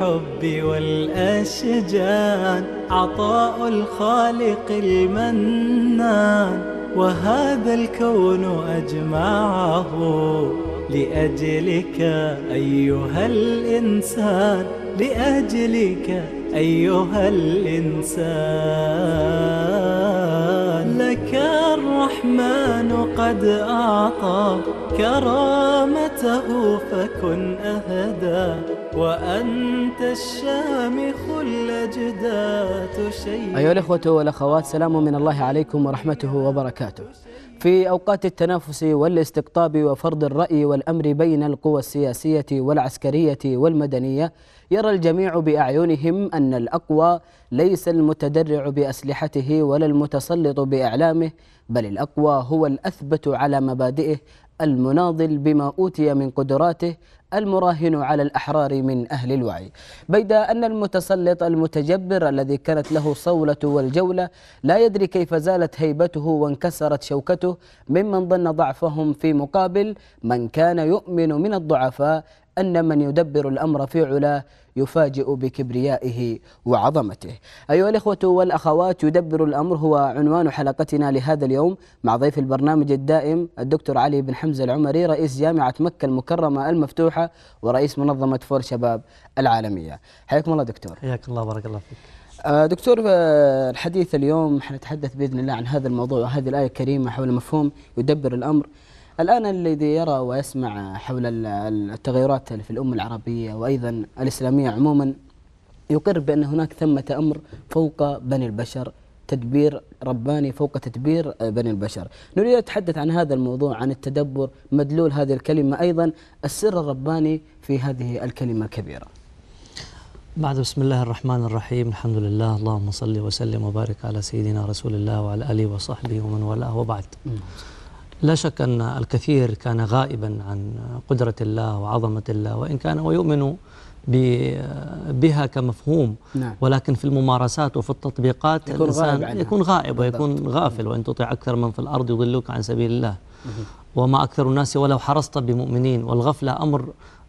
الحب والأشجان، عطاء الخالق المنان، وهذا الكون أجمعه لأجلك أيها الإنسان، لأجلك أيها الإنسان. لك الرحمن قد أعطى كرامته فكن أهدى، وأنت الشامخ الأجداث شيء. أيها الإخوة والأخوات، سلام من الله عليكم ورحمته وبركاته. في أوقات التنافس والاستقطاب وفرض الرأي والأمر بين القوى السياسية والعسكرية والمدنية، يرى الجميع بأعينهم أن الأقوى ليس المتدرع بأسلحته ولا المتسلط بإعلامه، بل الأقوى هو الأثبت على مبادئه، المناضل بما أوتي من قدراته، المراهن على الأحرار من أهل الوعي. بيد أن المتسلط المتجبر الذي كانت له صولة والجولة لا يدري كيف زالت هيبته وانكسرت شوكته ممن ظن ضعفهم، في مقابل من كان يؤمن من الضعفاء أن من يدبر الأمر في علاه يفاجئ بكبريائه وعظمته. أيها الإخوة والأخوات، يدبر الأمر هو عنوان حلقتنا لهذا اليوم، مع ضيف البرنامج الدائم الدكتور علي بن حمزة العمري، رئيس جامعة مكة المكرمة المفتوحة ورئيس منظمة فور شباب العالمية. حياكم الله دكتور. حياك الله، بارك الله فيك. دكتور، الحديث اليوم حنتحدث بإذن الله عن هذا الموضوع وهذه الآية الكريمة حول مفهوم يدبر الأمر. الآن الذي يرى ويسمع حول التغيرات في الأمة العربية وأيضا الإسلامية عموما يقر بأن هناك ثمة أمر فوق بني البشر، تدبير رباني فوق تدبير بني البشر. نريد أن نتحدث عن هذا الموضوع، عن التدبر، مدلول هذه الكلمة، أيضا السر الرباني في هذه الكلمة الكبيرة. بعد بسم الله الرحمن الرحيم، الحمد لله، اللهم صل وسلم وبارك على سيدنا رسول الله وعلى آله وصحبه ومن والاه، وبعد. لا شك أن الكثير كان غائبا عن قدرة الله وعظمة الله، وإن كان ويؤمن بها كمفهوم، ولكن في الممارسات وفي التطبيقات الإنسان يكون غائب ويكون غافل. وإن تطع أكثر من في الأرض يضلوك عن سبيل الله وما أكثر الناس ولو حرصت بمؤمنين. والغفلة أمر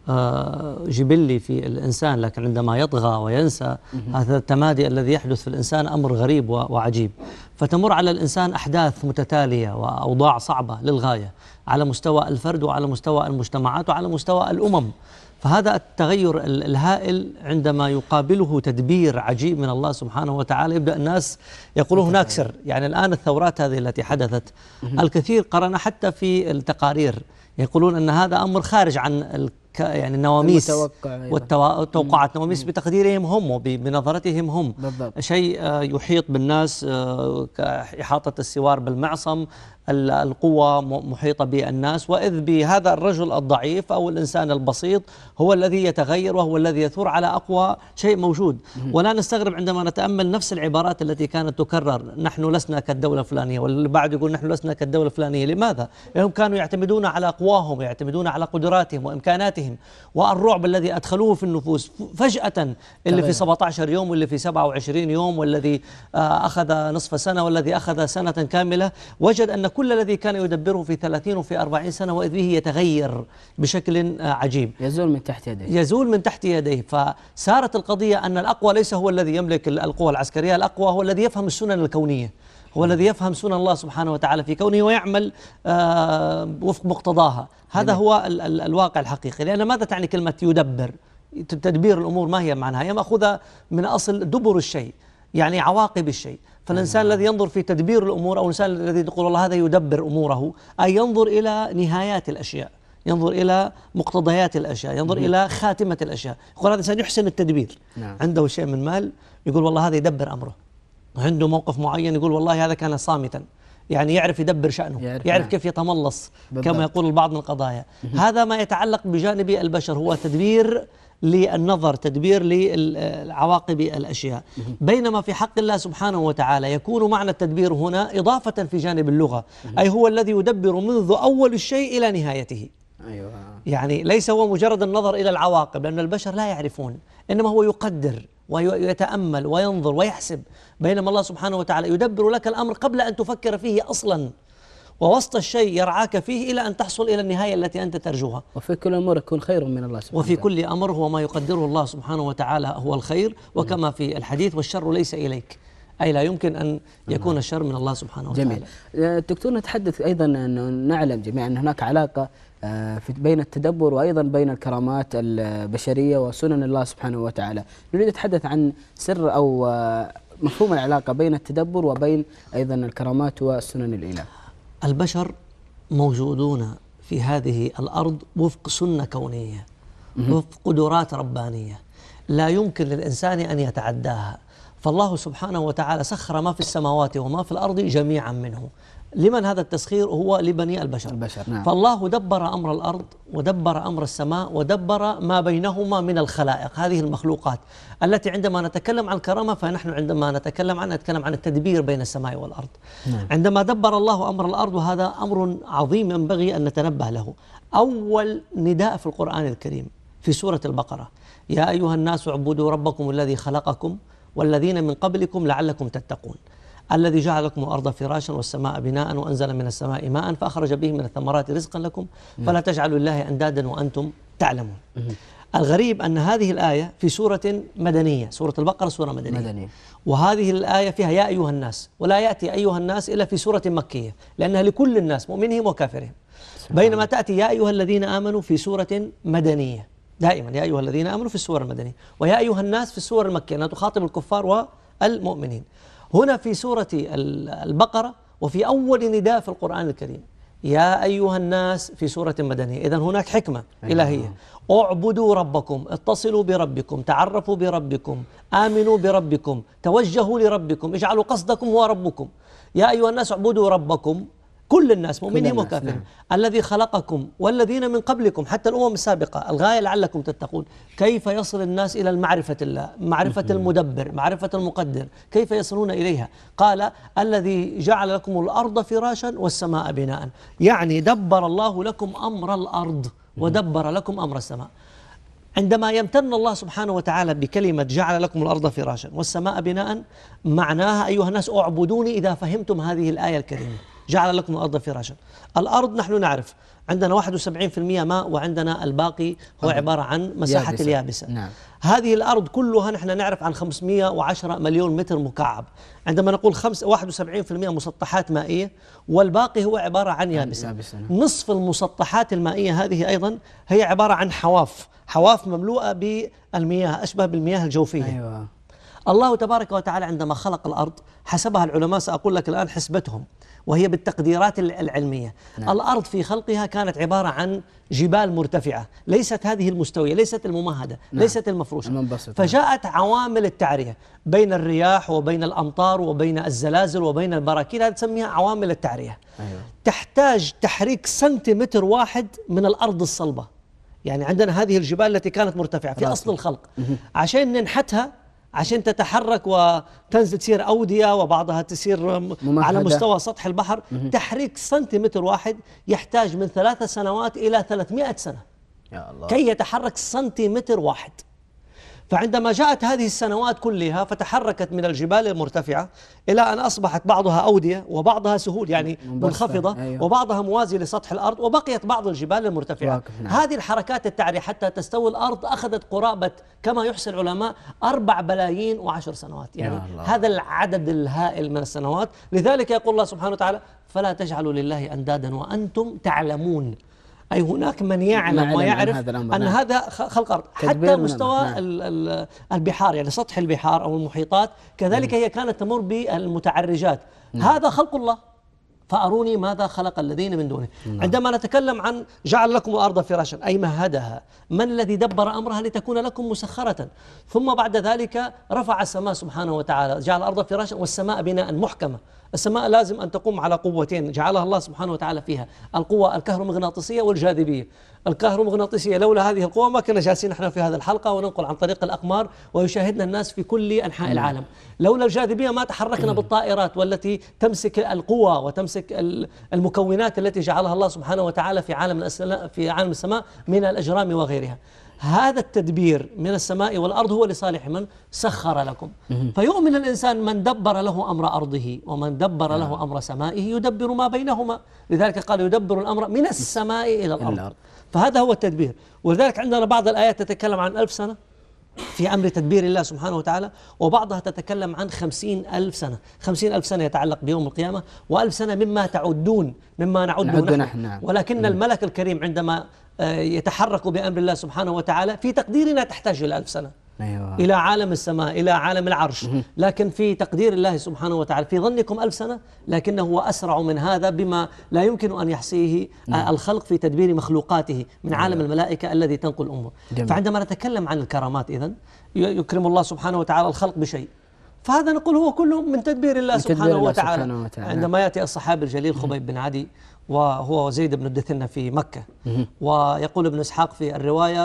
جبلي في الإنسان، لكن عندما يطغى وينسى هذا التمادي الذي يحدث في الإنسان أمر غريب وعجيب. فتمر على الإنسان أحداث متتالية وأوضاع صعبة للغاية على مستوى الفرد وعلى مستوى المجتمعات وعلى مستوى الأمم. فهذا التغير الهائل عندما يقابله تدبير عجيب من الله سبحانه وتعالى، يبدأ الناس يقولون هناك سر. يعني الآن الثورات هذه التي حدثت، الكثير قرن حتى في التقارير يقولون أن هذا أمر خارج عن يعني النواميس والتوقعات، نواميس بتقديرهم هم وبنظرتهم هم، شيء يحيط بالناس كإحاطة السوار بالمعصم، القوة محيطة بالناس، وإذ بهذا الرجل الضعيف أو الإنسان البسيط هو الذي يتغير وهو الذي يثور على أقوى شيء موجود. ولا نستغرب عندما نتأمل نفس العبارات التي كانت تكرر، نحن لسنا كالدولة الفلانية، والبعض يقول نحن لسنا كالدولة الفلانية. لماذا؟ لأنهم كانوا يعتمدون على أقواهم ويعتمدون على قدراتهم وإمكاناتهم، والرعب الذي أدخلوه في النفوس فجأة، اللي في 17 يوم واللي في 27 يوم والذي أخذ نصف سنة والذي أخذ سنة كاملة، وجد أن كل الذي كان يدبره في 30 وفي 40 سنة وإذ به يتغير بشكل عجيب، يزول من تحت يديه، يزول من تحت يديه. فصارت القضية أن الأقوى ليس هو الذي يملك القوة العسكرية، الأقوى هو الذي يفهم السنن الكونية، هو الذي يفهم سنن الله سبحانه وتعالى في كونه ويعمل وفق مقتضاها. هذا هو الواقع الحقيقي. لأن ماذا تعني كلمة يدبر؟ تدبير الأمور ما هي معناها؟ هي مأخوذة من أصل دبر الشيء، يعني عواقب الشيء. فالإنسان الذي ينظر في تدبير الأمور، أو الإنسان الذي يقول الله هذا يدبر أموره، أي ينظر إلى نهايات الأشياء، ينظر إلى مقتضيات الأشياء، ينظر إلى خاتمة الأشياء. يقول هذا الإنسان يحسن التدبير، عنده شيء من مال يقول والله هذا يدبر أمره، عنده موقف معين يقول والله هذا كان صامتا، يعني يعرف يدبر شأنه، يعرف كيف يتملص كما يقول البعض من القضايا. هذا ما يتعلق بجانب البشر، هو تدبير للنظر، تدبير لعواقب الأشياء. بينما في حق الله سبحانه وتعالى يكون معنى التدبير هنا إضافة في جانب اللغة، أي هو الذي يدبر منذ أول الشيء إلى نهايته. يعني ليس هو مجرد النظر إلى العواقب، لأن البشر لا يعرفون، إنما هو يقدر ويتأمل وينظر ويحسب، بينما الله سبحانه وتعالى يدبر لك الأمر قبل أن تفكر فيه أصلا. ووسط الشيء يرعاك فيه إلى أن تحصل إلى النهاية التي أنت ترجوها. وفي كل أمور يكون خير من الله سبحانه وفي كل أمر هو ما يقدره الله سبحانه وتعالى هو الخير، وكما في الحديث والشر ليس إليك، أي لا يمكن أن يكون الشر من الله سبحانه وتعالى. جميل. دكتور، نتحدث أيضا أنه نعلم جميعا أن هناك علاقة بين التدبر وأيضا بين الكرامات البشرية وسنن الله سبحانه وتعالى. نريد نتحدث عن سر أو مفهوم العلاقة بين التدبر وبين أيضا الكرامات والسنن الإله. البشر موجودون في هذه الأرض وفق سنة كونية، وفق قدرات ربانية لا يمكن للإنسان أن يتعداها. فالله سبحانه وتعالى سخر ما في السماوات وما في الأرض جميعا منه. لمن هذا التسخير؟ هو لبني البشر. نعم. فالله دبر أمر الأرض ودبر أمر السماء ودبر ما بينهما من الخلائق، هذه المخلوقات التي عندما نتكلم عن الكرامة فنحن عندما نتكلم عن التدبير بين السماء والأرض. نعم. عندما دبر الله أمر الأرض، وهذا أمر عظيم ينبغي أن نتنبه له. أول نداء في القرآن الكريم في سورة البقرة: يا أيها الناس اعبدوا ربكم الذي خلقكم والذين من قبلكم لعلكم تتقون الذي جعل لكم الأرض فراشا والسماء بناء وأنزل من السماء ماء فأخرج به من الثمرات رزقا لكم فلا تجعلوا لله أندادا وأنتم تعلمون. الغريب أن هذه الآية في سورة مدنية، سورة البقرة سورة مدنية. وهذه الآية فيها يا أيها الناس، ولا يأتي أيها الناس إلا في سورة مكية لأنها لكل الناس مؤمنهم وكافرهم، بينما تأتي يا أيها الذين آمنوا في سورة مدنية. دائما يا أيها الذين آمنوا في السور المدنية، ويا أيها الناس في السور المكية أنها تخاطب الكفار والمؤمنين. هنا في سورة البقرة وفي أول نداء في القرآن الكريم يا أيها الناس في سورة مدنية. إذن هناك حكمة إلهية. اعبدوا ربكم، اتصلوا بربكم، تعرفوا بربكم، آمنوا بربكم، توجهوا لربكم، اجعلوا قصدكم هو ربكم. يا أيها الناس اعبدوا ربكم، كل الناس مؤمنين وكافرين. نعم. الذي خلقكم والذين من قبلكم، حتى الأمم السابقة، الغاية لعلكم تتقون. كيف يصل الناس إلى المعرفة الله، معرفة المدبر، معرفة المقدر، كيف يصلون إليها؟ قال الذي جعل لكم الأرض فراشا والسماء بناء، يعني دبر الله لكم أمر الأرض ودبر لكم أمر السماء. عندما يمتن الله سبحانه وتعالى بكلمة جعل لكم الأرض فراشا والسماء بناء، معناها أيها الناس اعبدوني. إذا فهمتم هذه الآية الكريمة، جعل لكم الأرض فراشا. الأرض نحن نعرف عندنا 71% ماء، وعندنا الباقي هو عبارة عن مساحة اليابسة. نعم. هذه الأرض كلها نحن نعرف عن 510 مليون متر مكعب. عندما نقول 71% مسطحات مائية والباقي هو عبارة عن يابسة. نصف المسطحات المائية هذه أيضا هي عبارة عن حواف مملوءة بالمياه، أشبه بالمياه الجوفية. أيوة. الله تبارك وتعالى عندما خلق الأرض حسبها العلماء، سأقول لك الآن حسبتهم وهي بالتقديرات العلمية. نعم. الأرض في خلقها كانت عبارة عن جبال مرتفعة، ليست هذه المستوية، ليست الممهدة. نعم. ليست المفروشة. فجاءت عوامل التعرية بين الرياح وبين الأمطار وبين الزلازل وبين البراكين، هذه تسميها عوامل التعرية. أيوة. تحتاج تحريك سنتيمتر واحد من الأرض الصلبة. يعني عندنا هذه الجبال التي كانت مرتفعة في أصل الخلق، عشان ننحتها، عشان تتحرك وتنزل تصير أودية وبعضها تصير ممهدة على مستوى سطح البحر، تحريك سنتيمتر واحد يحتاج من 3 سنوات إلى 300 سنة يا الله كي يتحرك سنتيمتر واحد. فعندما جاءت هذه السنوات كلها فتحركت من الجبال المرتفعة إلى أن أصبحت بعضها أودية وبعضها سهول يعني منخفضة. أيوة. وبعضها موازي لسطح الأرض، وبقيت بعض الجبال المرتفعة. نعم. هذه الحركات التعرية حتى تستوي الأرض أخذت قرابة كما يحصي العلماء 4 بلايين و10 سنوات. يعني هذا العدد الهائل من السنوات. لذلك يقول الله سبحانه وتعالى فلا تجعلوا لله أندادا وأنتم تعلمون، أي هناك من يعلم ويعرف أن هذا خلق أرض. حتى مستوى البحار، يعني سطح البحار أو المحيطات كذلك هي كانت تمر بالمتعرجات. هذا خلق الله، فأروني ماذا خلق الذين من دونه. عندما نتكلم عن جعل لكم الأرض فراشا أي مهدها، من الذي دبر أمرها لتكون لكم مسخرة. ثم بعد ذلك رفع السماء سبحانه وتعالى، جعل الأرض فراشا والسماء بناء محكمة. السماء لازم أن تقوم على قوتين جعلها الله سبحانه وتعالى فيها، القوة الكهرومغناطيسية والجاذبية. الكهرومغناطيسية لولا هذه القوة ما كنا جالسين نحن في هذه الحلقة وننقل عن طريق الأقمار ويشاهدنا الناس في كل أنحاء العالم. لولا الجاذبية ما تحركنا بالطائرات والتي تمسك القوة وتمسك المكونات التي جعلها الله سبحانه وتعالى في عالم السماء من الأجرام وغيرها. هذا التدبير من السماء والأرض هو لصالح من سخر لكم. فيؤمن الإنسان من دبر له أمر أرضه ومن دبر له أمر سمائه يدبر ما بينهما. لذلك قال يدبر الأمر من السماء إلى الأرض. فهذا هو التدبير. ولذلك عندنا بعض الآيات تتكلم عن 1000 سنة في أمر تدبير الله سبحانه وتعالى، وبعضها تتكلم عن 50,000 سنة. 50,000 سنة يتعلق بيوم القيامة، و1000 سنة مما تعدون مما نعده نحن. ولكن الملك الكريم عندما يتحرك بأمر الله سبحانه وتعالى في تقديرنا تحتاج إلى 1000 سنة. أيوة. إلى عالم السماء، إلى عالم العرش. لكن في تقدير الله سبحانه وتعالى في ظنكم 1000 سنة، لكنه هو أسرع من هذا بما لا يمكن أن يحصيه الخلق في تدبير مخلوقاته من عالم الملائكة الذي تنقل الأمور. فعندما نتكلم عن الكرامات إذن يكرم الله سبحانه وتعالى الخلق بشيء، فهذا نقول هو كله من تدبير الله سبحانه وتعالى. عندما يأتي الصحابي الجليل خبيب بن عدي وهو زيد بن الدثنة في مكة، ويقول ابن إسحاق في الرواية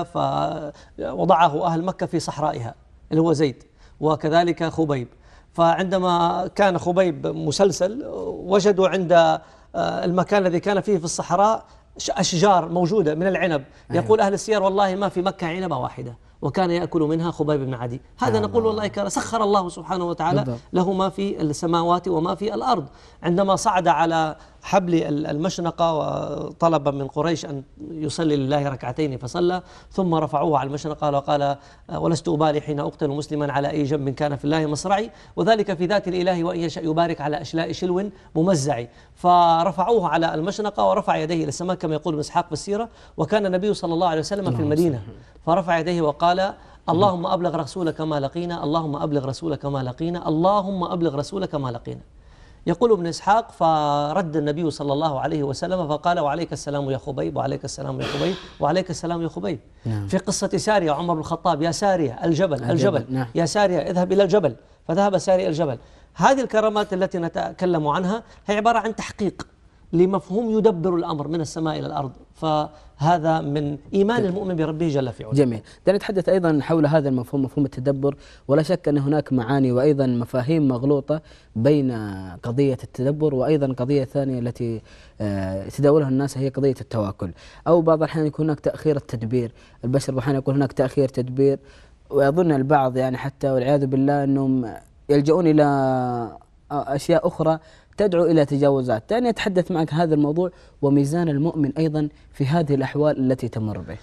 فوضعه أهل مكة في صحرائها اللي هو زيد، وكذلك خبيب. فعندما كان خبيب مسلسل وجدوا عند المكان الذي كان فيه في الصحراء أشجار موجودة من العنب. يقول أهل السير والله ما في مكة عنبة واحدة، وكان يأكل منها خبيب بن عدي. هذا نقول والله كان سخر الله سبحانه وتعالى له ما في السماوات وما في الأرض. عندما صعد على حبل المشنقة وطلب من قريش أن يصلي لله ركعتين فصلى، ثم رفعوه على المشنقة وقال ولست أبالي حين أقتل مسلما على أي جنب كان في الله مصرعي، وذلك في ذات الإله وإن يشاء يبارك على أشلاء شلو ممزعي. فرفعوه على المشنقة ورفع يديه إلى السماء كما يقول ابن إسحاق في السيرة. وكان النبي صلى الله عليه وسلم في المدينة، فرفع يديه وقال اللهم أبلغ رسولك ما لقينا، اللهم أبلغ رسولك ما لقينا، اللهم أبلغ رسولك ما لقينا. يقول ابن إسحاق فرد النبي صلى الله عليه وسلم فقال وعليك السلام يا خبيب، وعليك السلام يا خبيب، وعليك السلام يا خبيب. في قصة سارية عمر بن الخطاب، يا سارية الجبل يا سارية اذهب إلى الجبل، فذهب سارية الجبل. هذه الكرامات التي نتكلم عنها هي عبارة عن تحقيق لمفهوم يدبر الأمر من السماء إلى الأرض، فهذا من إيمان المؤمن بربه جل في علاه. جميل. نتحدث أيضا حول هذا المفهوم، مفهوم التدبر، ولا شك أن هناك معاني وأيضا مفاهيم مغلوطة بين قضية التدبر وأيضا قضية ثانية التي يتداولها الناس، هي قضية التواكل. أو بعض الأحيان يكون هناك تأخير التدبير، البشر أحيانا يكون هناك تأخير تدبير، ويظن البعض يعني حتى والعياذ بالله أنهم يلجؤون إلى أشياء أخرى تدعو إلى تجاوزات. دعني أتحدث معك هذا الموضوع وميزان المؤمن أيضا في هذه الأحوال التي تمر به.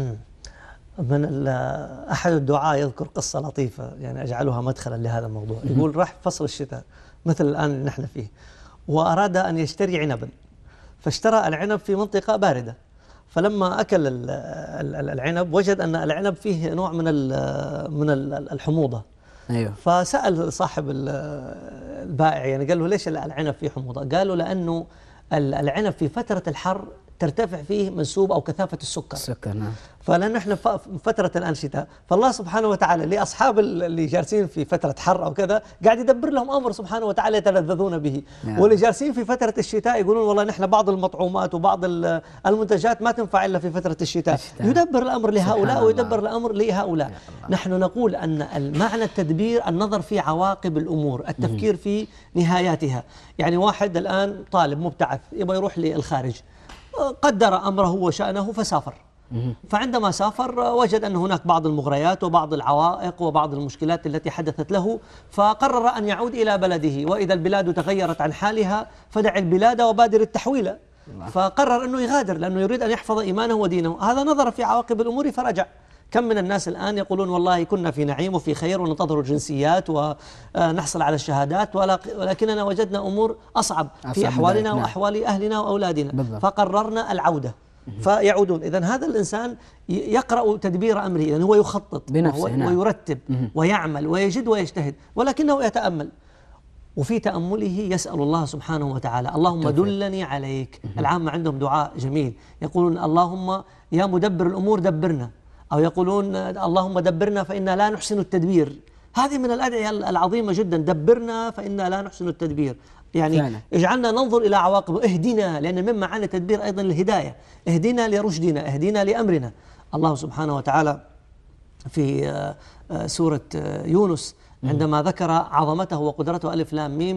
من أحد الدعاء يذكر قصة لطيفة يعني أجعلها مدخلا لهذا الموضوع. يقول راح فصل الشتاء مثل الآن اللي نحن فيه، وأراد أن يشتري عنبا، فاشترى العنب في منطقة باردة، فلما أكل العنب وجد أن العنب فيه نوع من الحموضة. أيوه. فسأل صاحب البائع يعني قال له ليش العنب فيه حموضة؟ قال له لأنه العنب في فترة الحر ترتفع فيه منسوب أو كثافة السكر. نعم. فلأن نحن فترة الآن شتاء، فالله سبحانه وتعالى لأصحاب اللي جالسين في فترة حر أو كذا قاعد يدبر لهم أمر سبحانه وتعالى يتلذذون به. نعم. واللي جالسين في فترة الشتاء يقولون والله نحن بعض المطعومات وبعض المنتجات ما تنفع إلا في فترة الشتاء. يدبر الأمر لهؤلاء ويدبر الأمر لهؤلاء. نحن نقول أن معنى التدبير النظر في عواقب الأمور، التفكير في نهاياتها. يعني واحد الآن طالب مبتعث يبغى يروح للخارج، قدر أمره وشأنه فسافر، فعندما سافر وجد أن هناك بعض المغريات وبعض العوائق وبعض المشكلات التي حدثت له، فقرر أن يعود إلى بلده، وإذا البلاد تغيرت عن حالها فدع البلاد وبادر التحويل. فقرر أنه يغادر لأنه يريد أن يحفظ إيمانه ودينه. هذا نظر في عواقب الأمور فرجع. كم من الناس الآن يقولون والله كنا في نعيم وفي خير وننتظر الجنسيات ونحصل على الشهادات، ولكننا وجدنا أمور أصعب في أحوالنا وأحوال أهلنا وأولادنا. بالضبط. فقررنا العودة فيعودون. إذن هذا الإنسان يقرأ تدبير أمره، إذن هو يخطط ويرتب ويعمل ويجد ويجتهد، ولكنه يتأمل، وفي تأمله يسأل الله سبحانه وتعالى اللهم دلني عليك. العامة عندهم دعاء جميل يقولون اللهم يا مدبر الأمور دبرنا، أو يقولون اللهم دبرنا فإنا لا نحسن التدبير. هذه من الأدعية العظيمة جدا، دبرنا فإنا لا نحسن التدبير، يعني فعلا. اجعلنا ننظر إلى عواقبه، اهدنا، لأن من معاني التدبير أيضا الهداية، اهدنا لرشدنا، اهدنا لأمرنا. الله سبحانه وتعالى في سورة يونس عندما ذكر عظمته وقدرته ألف لام ميم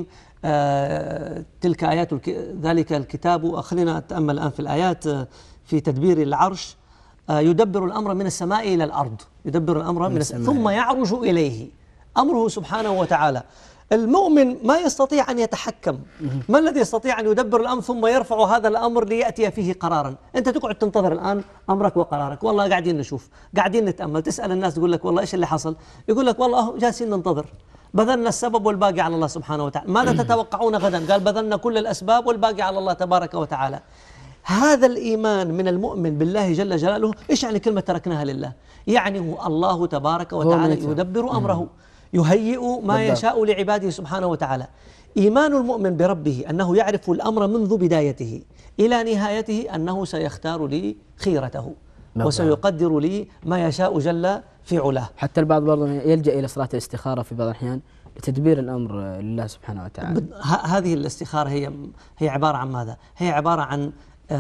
تلك آيات ذلك الكتاب. خلينا نتأمل الآن في الآيات في تدبير العرش. يدبر الأمر من السماء إلى الأرض، يدبر الأمر من السماء ثم يعرج إليه أمره سبحانه وتعالى. المؤمن ما يستطيع أن يتحكم. ما الذي يستطيع أن يدبر الأمر ثم يرفع هذا الأمر ليأتي فيه قرارا؟ أنت تقعد تنتظر الآن أمرك وقرارك، والله قاعدين نشوف، قاعدين نتأمل، تسأل الناس تقول لك والله إيش اللي حصل؟ يقول لك والله جالسين ننتظر، بذلنا السبب والباقي على الله سبحانه وتعالى. ماذا تتوقعون غدا؟ قال بذلنا كل الأسباب والباقي على الله تبارك وتعالى. هذا الإيمان من المؤمن بالله جل جلاله. إيش يعني كلمة تركناها لله؟ يعني هو الله تبارك وتعالى يدبر أمره، يهيئ ما يشاء لعباده سبحانه وتعالى. إيمان المؤمن بربه أنه يعرف الأمر منذ بدايته إلى نهايته، أنه سيختار لي خيرته وسيقدر لي ما يشاء جل في علاه. حتى البعض برضه يلجأ إلى صلاة الاستخارة في بعض الأحيان لتدبير الأمر لله سبحانه وتعالى. هذه الاستخارة هي عبارة عن ماذا؟ هي عبارة عن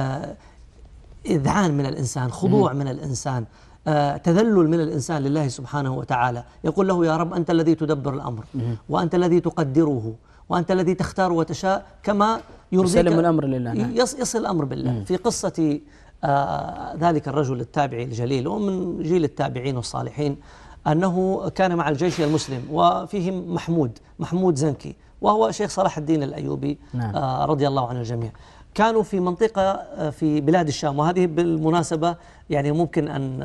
إذعان من الإنسان، خضوع من الإنسان، تذلل من الإنسان لله سبحانه وتعالى. يقول له يا رب أنت الذي تدبر الأمر، وأنت الذي تقدره، وأنت الذي تختار وتشاء كما يرضيك. يسلم الأمر لله. يصل الأمر بالله. في قصة ذلك الرجل التابعي الجليل ومن جيل التابعين والصالحين، أنه كان مع الجيش المسلم وفيهم محمود زنكي، وهو شيخ صلاح الدين الأيوبي رضي الله عن الجميع. كانوا في منطقة في بلاد الشام، وهذه بالمناسبة يعني ممكن أن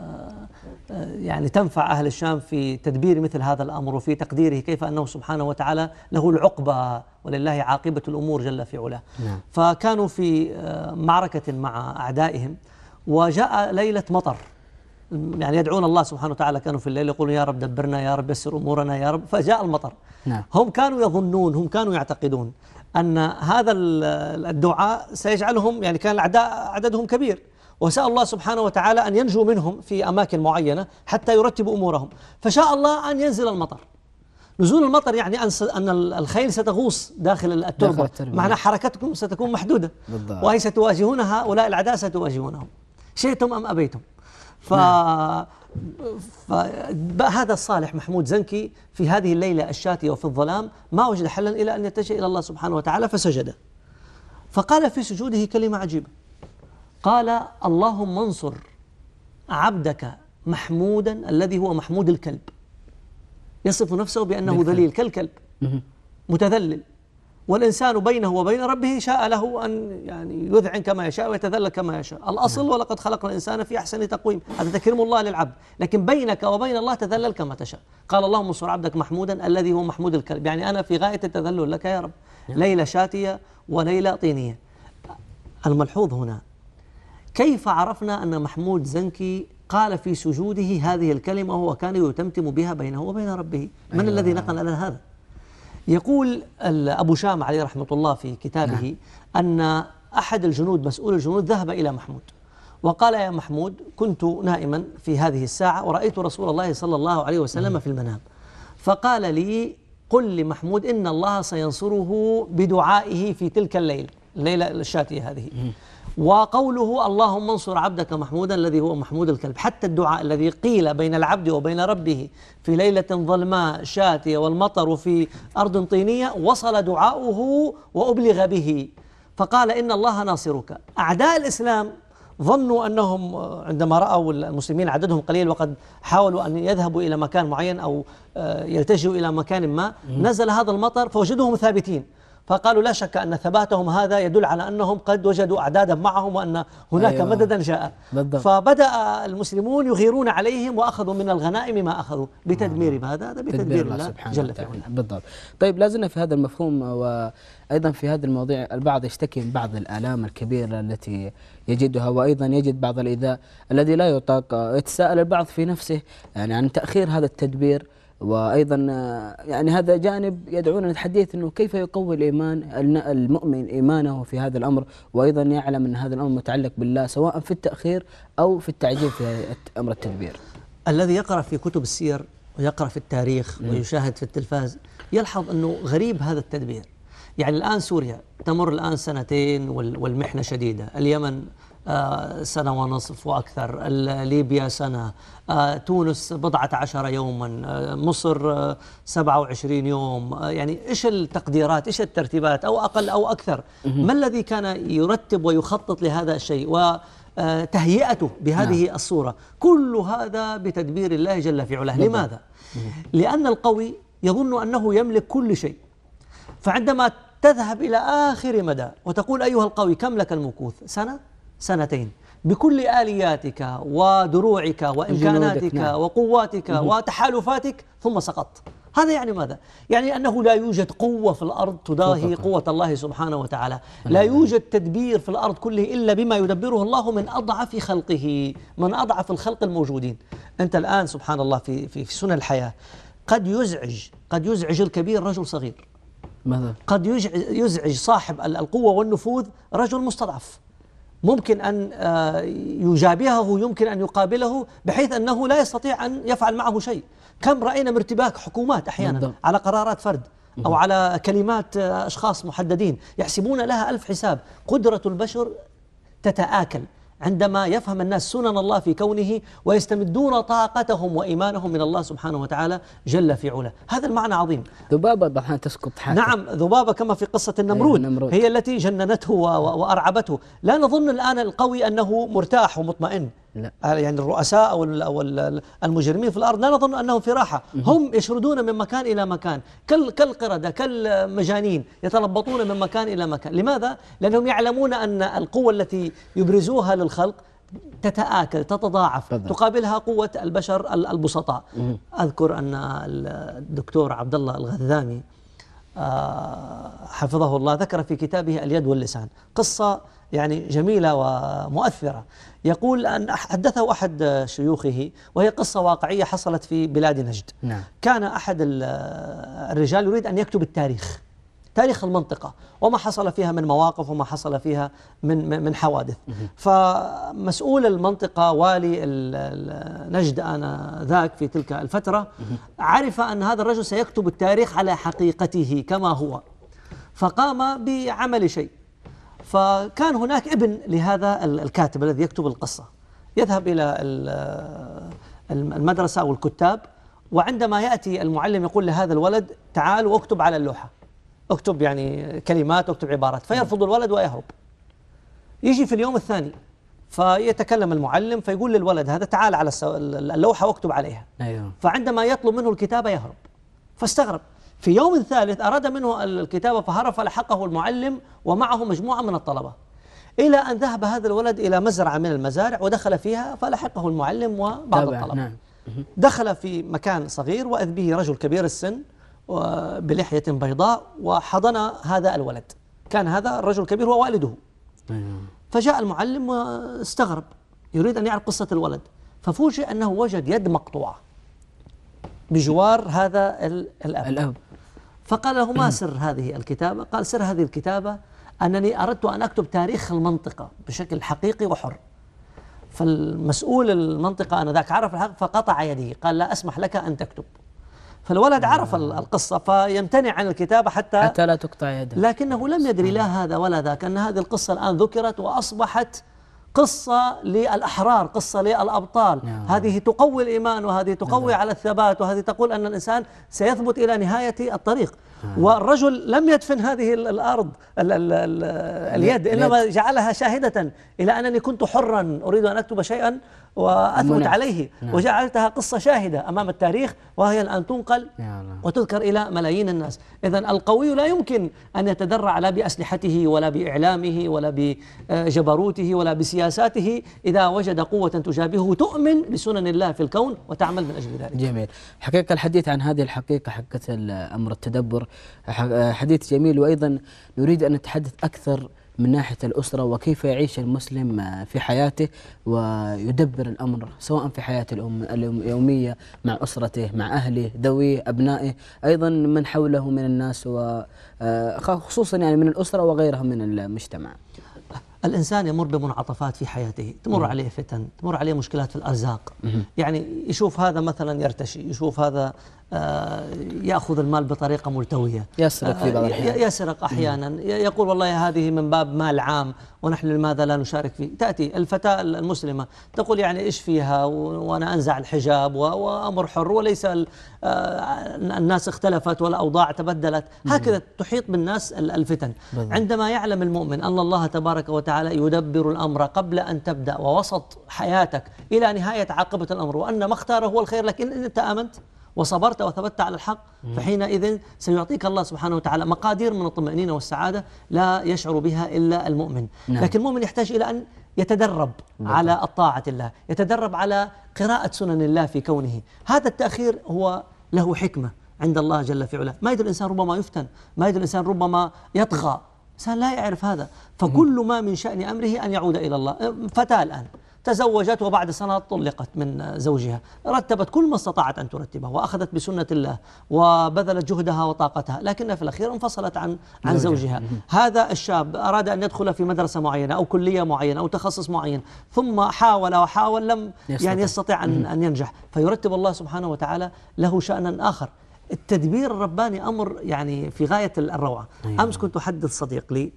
يعني تنفع أهل الشام في تدبير مثل هذا الأمر وفي تقديره، كيف أنه سبحانه وتعالى له العقبة ولله عاقبة الأمور جل في علاه. فكانوا في معركة مع أعدائهم، وجاء ليلة مطر، يعني يدعون الله سبحانه وتعالى، كانوا في الليل يقولون يا رب دبرنا، يا رب يسر أمورنا يا رب، فجاء المطر. هم كانوا يظنون، هم كانوا يعتقدون أن هذا الدعاء سيجعلهم، يعني كان الأعداء عددهم كبير، وسأل الله سبحانه وتعالى أن ينجوا منهم في أماكن معينة حتى يرتبوا أمورهم، فشاء الله أن ينزل المطر. نزول المطر يعني أن الخيل ستغوص داخل التربة، معنى حركتكم ستكون محدودة، وهي ستواجهون هؤلاء الأعداء، ستواجهونهم شئتم أم أبيتم. فهذا الصالح محمود زنكي في هذه الليلة الشاتية وفي الظلام ما وجد حلا إلى أن يتجه إلى الله سبحانه وتعالى، فسجد. فقال في سجوده كلمة عجيبة، قال اللهم انصر عبدك محمودا الذي هو محمود الكلب. يصف نفسه بأنه ذليل كالكلب متذلل، والإنسان بينه وبين ربه شاء له أن يعني يذعن كما يشاء ويتذلل كما يشاء. الأصل ولقد خلقنا الإنسان في أحسن تقويم، هذا تكريم الله للعبد، لكن بينك وبين الله تذلل كما تشاء. قال اللهم انصر عبدك محمودا الذي هو محمود الكلب، يعني أنا في غاية التذلل لك يا رب، ليلة شاتية وليلة طينية. الملحوظ هنا كيف عرفنا أن محمود زنكي قال في سجوده هذه الكلمة وهو كان يتمتم بها بينه وبين ربه؟ من الذي نقل لنا هذا؟ يقول أبو شام عليه رحمة الله في كتابه أن أحد الجنود، مسؤول الجنود، ذهب إلى محمود وقال يا محمود كنت نائما في هذه الساعة ورأيت رسول الله صلى الله عليه وسلم في المنام، فقال لي قل لمحمود إن الله سينصره بدعائه في تلك الليلة الشاتية هذه، وقوله اللهم انصر عبدك محمودا الذي هو محمود الكلب. حتى الدعاء الذي قيل بين العبد وبين ربه في ليلة ظلماء شاتية والمطر في أرض طينية وصل دعاؤه وأبلغ به، فقال إن الله ناصرك. أعداء الإسلام ظنوا أنهم عندما رأوا المسلمين عددهم قليل وقد حاولوا أن يذهبوا إلى مكان معين أو يلتجئوا إلى مكان ما، نزل هذا المطر فوجدوهم ثابتين، فقالوا لا شك أن ثباتهم هذا يدل على أنهم قد وجدوا أعدادا معهم وأن هناك مددا جاء. فبدأ المسلمون يغيرون عليهم وأخذوا من الغنائم ما أخذوا بتدمير هذا بتدبير الله جل في علاه. بالضبط. طيب لازلنا في هذا المفهوم، وأيضا في هذه المواضيع البعض يشتكي من بعض الآلام الكبيرة التي يجدها، وأيضا يجد بعض الإيذاء الذي لا يطاق. يتساءل البعض في نفسه يعني عن تأخير هذا التدبير، وأيضا يعني هذا جانب يدعونا للحديث أنه كيف يقوي الإيمان المؤمن إيمانه في هذا الأمر، وأيضا يعلم أن هذا الأمر متعلق بالله سواء في التأخير أو في التعجيل في أمر التدبير. الذي يقرأ في كتب السير ويقرأ في التاريخ ويشاهد في التلفاز يلحظ أنه غريب هذا التدبير. يعني الآن سوريا تمر الآن سنتين والمحنة شديدة، اليمن سنة ونصف وأكثر، ليبيا سنة، تونس 14 يوما، مصر 27 يوم. يعني إيش التقديرات، إيش الترتيبات، أو أقل أو أكثر؟ ما الذي كان يرتب ويخطط لهذا الشيء؟ تهيئته بهذه الصورة، كل هذا بتدبير الله جل في علاه. لماذا؟ لأن القوي يظن أنه يملك كل شيء، فعندما تذهب إلى آخر مدى وتقول أيها القوي كم لك المكوث؟ سنة؟ سنتين، بكل آلياتك ودروعك وإمكاناتك وقواتك وتحالفاتك، ثم سقط. هذا يعني ماذا؟ يعني أنه لا يوجد قوة في الأرض تضاهي قوة الله سبحانه وتعالى، لا يوجد تدبير في الأرض كله إلا بما يدبره الله من أضعف خلقه، من أضعف الخلق الموجودين. أنت الآن سبحان الله في سنن الحياة قد يزعج الكبير رجل صغير، قد يزعج صاحب القوة والنفوذ رجل مستضعف، ممكن أن يجابهه، يمكن أن يقابله بحيث أنه لا يستطيع أن يفعل معه شيء. كم رأينا من ارتباك حكومات أحيانا على قرارات فرد أو على كلمات أشخاص محددين يحسبون لها ألف حساب. قدرة البشر تتآكل عندما يفهم الناس سنن الله في كونه ويستمدون طاقتهم وإيمانهم من الله سبحانه وتعالى جل في علاه. هذا المعنى عظيم. ذبابة بحنا تسقط حاجة. نعم، ذبابة كما في قصة النمرود هي التي جننته وأرعبته. لا نظن الآن القوي أنه مرتاح ومطمئن، لا. يعني الرؤساء أو المجرمين في الأرض لا نظن أنهم في راحة، هم يشردون من مكان إلى مكان كالقردة كالمجانين، يتلبطون من مكان إلى مكان. لماذا؟ لأنهم يعلمون أن القوة التي يبرزوها للخلق تتآكل تتضاعف، تقابلها قوة البشر البسطاء. أذكر أن الدكتور عبد الله الغذامي حفظه الله ذكر في كتابه اليد واللسان قصة يعني جميلة ومؤثرة. يقول أن حدثه أحد شيوخه، وهي قصة واقعية حصلت في بلاد نجد. نعم. كان أحد الرجال يريد أن يكتب تاريخ المنطقة وما حصل فيها من مواقف وما حصل فيها من حوادث. فمسؤول المنطقة والي نجد ذاك في تلك الفترة عرف أن هذا الرجل سيكتب التاريخ على حقيقته كما هو، فقام بعمل شيء. فكان هناك ابن لهذا الكاتب الذي يكتب القصة يذهب إلى المدرسة أو الكتاب، وعندما يأتي المعلم يقول لهذا الولد تعال واكتب على اللوحة، اكتب يعني كلمات، اكتب عبارات، فيرفض الولد ويهرب. يجي في اليوم الثاني فيتكلم المعلم فيقول للولد هذا تعال على اللوحة واكتب عليها. أيوه. فعندما يطلب منه الكتابة يهرب، فاستغرب. في يوم ثالث أراد منه الكتابة فهرب، فلحقه المعلم ومعه مجموعة من الطلبة، إلى أن ذهب هذا الولد إلى مزرعة من المزارع ودخل فيها، فلحقه المعلم وبعض الطلبة. نعم. دخل في مكان صغير وإذ به رجل كبير السن بلحية بيضاء وحضن هذا الولد. كان هذا الرجل الكبير هو والده. فجاء المعلم واستغرب يريد أن يعرف قصة الولد، ففوجئ أنه وجد يد مقطوعة بجوار هذا الأب. فقال له ما سر هذه الكتابة؟ قال سر هذه الكتابة أنني أردت أن أكتب تاريخ المنطقة بشكل حقيقي وحر. فالمسؤول المنطقة آنذاك عرف الحق فقطع يده، قال لا أسمح لك أن تكتب. فالولد عرف القصة فيمتنع عن الكتابة حتى لا تقطع يده، لكنه لم يدري لا هذا ولا ذاك أن هذه القصة الآن ذكرت وأصبحت قصة للأحرار، قصة للأبطال. هذه تقوي الإيمان، وهذه تقوي على الثبات، وهذه تقول أن الإنسان سيثبت إلى نهاية الطريق. والرجل لم يدفن هذه الأرض اليد، إنما جعلها شاهدة إلى أنني كنت حرا أريد أن أكتب شيئا وأثبت عليه، وجعلتها قصة شاهدة أمام التاريخ، وهي الآن تنقل وتذكر إلى ملايين الناس. إذن القوي لا يمكن أن يتدرع لا بأسلحته ولا بإعلامه ولا بجبروته ولا بسياساته إذا وجد قوة تجابهه تؤمن بسنن الله في الكون وتعمل من أجل ذلك. جميل. حقيقة الحديث عن هذه الحقيقة حقة أمر التدبر حديث جميل، وأيضا نريد أن نتحدث أكثر من ناحية الأسرة وكيف يعيش المسلم في حياته ويدبر الأمر سواء في حياته اليومية مع أسرته، مع أهله، ذويه، أبنائه، أيضا من حوله من الناس، وخصوصا يعني من الأسرة وغيرها من المجتمع. الإنسان يمر بمنعطفات في حياته، تمر عليه فتن، تمر عليه مشكلات في الأرزاق. يعني يشوف هذا مثلا يرتشي، يشوف هذا يأخذ المال بطريقة ملتوية، يسرق في بعض الأحيان، يسرق أحيانا، يقول والله هذه من باب مال عام ونحن لماذا لا نشارك فيه. تأتي الفتاة المسلمة تقول يعني إيش فيها وأنا أنزع الحجاب وأمر حر وليس الناس اختلفت ولا أوضاع تبدلت. هكذا تحيط بالناس الفتن. عندما يعلم المؤمن أن الله تبارك وتعالى يدبر الأمر قبل أن تبدأ ووسط حياتك إلى نهاية عاقبة الأمر، وأن ما اختاره هو الخير لك إن أنت آمنت وصبرت وثبت على الحق، فحينئذ سيعطيك الله سبحانه وتعالى مقادير من الطمأنينة والسعادة لا يشعر بها إلا المؤمن. لكن المؤمن يحتاج إلى أن يتدرب على الطاعة الله، يتدرب على قراءة سنن الله في كونه. هذا التأخير هو له حكمة عند الله جل في علاه. ما يدري الإنسان ربما يفتن، ما يدري الإنسان ربما يطغى، الإنسان لا يعرف هذا. فكل ما من شأن أمره أن يعود إلى الله. فتاة الآن تزوجت وبعد سنة طلقت من زوجها، رتبت كل ما استطاعت أن ترتبه وأخذت بسنة الله وبذلت جهدها وطاقتها، لكن في الأخير انفصلت عن زوجها. هذا الشاب أراد أن يدخل في مدرسة معينة أو كلية معينة أو تخصص معين، ثم حاول وحاول لم يعني يستطيع أن ينجح، فيرتب الله سبحانه وتعالى له شأنا آخر. التدبير الرباني أمر يعني في غاية الروعة. أمس كنت أحدث صديق لي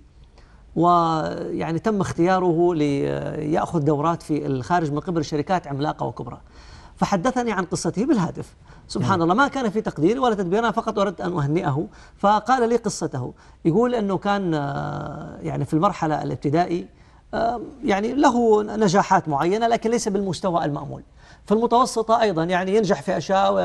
ويعني تم اختياره ليأخذ دورات في الخارج من قبل شركات عملاقة وكبرى، فحدثني عن قصته بالهاتف. سبحان الله، ما كان في تقدير ولا تدبير، أنا فقط أردت أن أهنئه. فقال لي قصته، يقول أنه كان يعني في المرحلة الابتدائي يعني له نجاحات معينة لكن ليس بالمستوى المأمول. في المتوسطة أيضا يعني ينجح في أشياء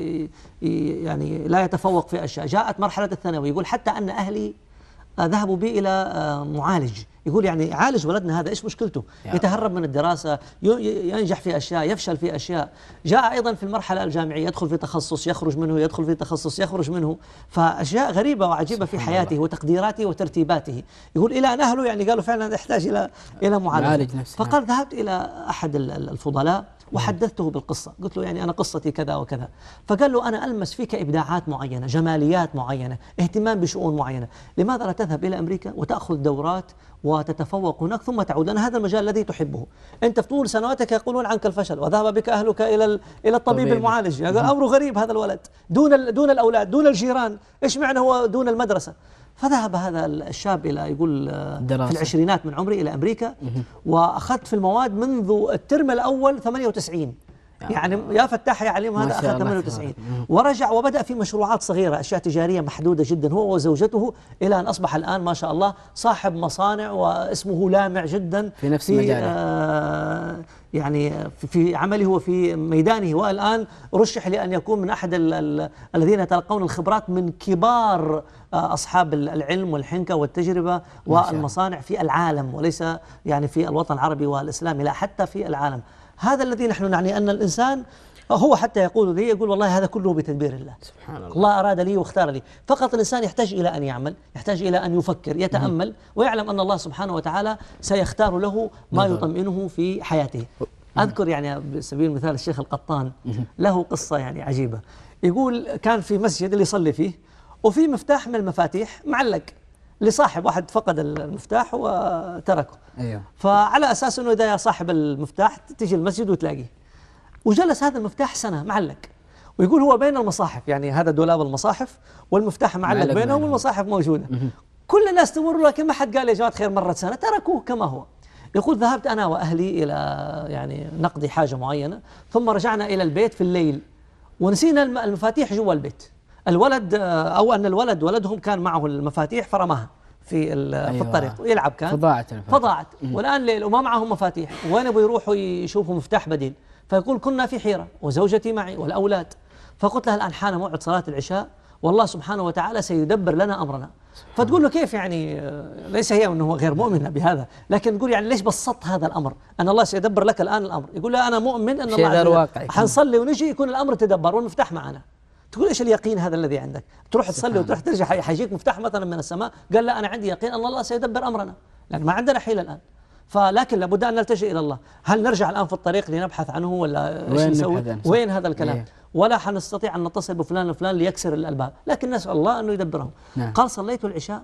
يعني لا يتفوق في أشياء. جاءت مرحلة الثانوي، يقول حتى أن أهلي ذهبوا بي إلى معالج، يقول يعني عالج ولدنا هذا، إيش مشكلته؟ يتهرب من الدراسة، ينجح في أشياء، يفشل في أشياء. جاء أيضا في المرحلة الجامعية يدخل في تخصص يخرج منه، يدخل في تخصص يخرج منه، فأشياء غريبة وعجيبة في حياته وتقديراته وترتيباته. يقول إلى أن أهله يعني قالوا فعلا يحتاج إلى معالج. فقال ذهبت إلى أحد الفضلاء وحدثته بالقصة، قلت له يعني أنا قصتي كذا وكذا. فقال له أنا ألمس فيك إبداعات معينة، جماليات معينة، اهتمام بشؤون معينة، لماذا لا تذهب إلى أمريكا وتأخذ دورات وتتفوق هناك ثم تعود؟ أنا هذا المجال الذي تحبه. أنت في طول سنواتك يقولون عنك الفشل، وذهب بك أهلك إلى الطبيب المعالج. يعني أمر غريب هذا الولد، دون الأولاد، دون الجيران، إيش معنى هو دون المدرسة؟ فذهب هذا الشاب إلى يقول في العشرينات من عمره إلى أمريكا، وأخذت في المواد منذ الترم الأول 98. يعني يا فتاح يا عليم، هذا أخذ 98 ورجع وبدأ في مشروعات صغيرة، أشياء تجارية محدودة جدا هو وزوجته، إلى أن أصبح الآن ما شاء الله صاحب مصانع واسمه لامع جدا في نفس مجاله، يعني في عمله وفي ميدانه. والآن رشح لأن يكون من أحد الذين يتلقون الخبرات من كبار أصحاب العلم والحنكة والتجربة والمصانع في العالم، وليس يعني في الوطن العربي والإسلامي، لا حتى في العالم. هذا الذي نحن نعني، أن الإنسان هو حتى يقول لي، يقول والله هذا كله بتدبير الله. سبحان الله، الله أراد لي واختار لي. فقط الإنسان يحتاج إلى أن يعمل، يحتاج إلى أن يفكر، يتأمل، ويعلم أن الله سبحانه وتعالى سيختار له ما يطمئنه في حياته. أذكر يعني بسبيل المثال الشيخ القطان له قصة يعني عجيبة. يقول كان في مسجد اللي يصلي فيه، وفي مفتاح من المفاتيح معلق لصاحب، واحد فقد المفتاح وتركه. فعلى أساس أنه إذا صاحب المفتاح تجي المسجد وتلاقيه، وجلس هذا المفتاح سنة معلق. ويقول هو بين المصاحف، يعني هذا دولاب المصاحف والمفتاح معلق بينهم والمصاحف موجودة. كل الناس تمر لكن ما حد قال يا جماعة خير مرت سنة، تركوه كما هو. يقول ذهبت أنا وأهلي إلى يعني نقضي حاجة معينة، ثم رجعنا إلى البيت في الليل ونسينا المفاتيح جوا البيت. الولد أو أن الولد ولدهم كان معه المفاتيح فرماها في الطريق يلعب، كان فضاعت والآن ليل وما معهم مفاتيح، وين يبغوا يروحوا يشوفوا مفتاح بديل. فيقول كنا في حيرة وزوجتي معي والأولاد، فقلت لها الآن حان موعد صلاة العشاء والله سبحانه وتعالى سيدبر لنا أمرنا. فتقول له كيف يعني؟ ليس هي أنه غير مؤمنة بهذا، لكن تقول يعني ليش بسطت هذا الأمر أن الله سيدبر لك الآن الأمر؟ يقول لا أنا مؤمن أن الله حنصلي ونجي يكون الأمر تدبر والمفتاح معنا. تقول إيش اليقين هذا الذي عندك؟ تروح تصلي وتروح ترجع حيجيك مفتاح مثلا من السماء. قال لا أنا عندي يقين أن الله سيدبر أمرنا، لأن ما عندنا حيلة الآن. فلكن لابد أن نلتجئ إلى الله. هل نرجع الآن في الطريق لنبحث عنه ولا إيش نسوي؟ وين هذا الكلام؟ ولا حنستطيع أن نتصل بفلان وفلان ليكسر الألباب، لكن نسأل الله أنه يدبرهم. قال صليت العشاء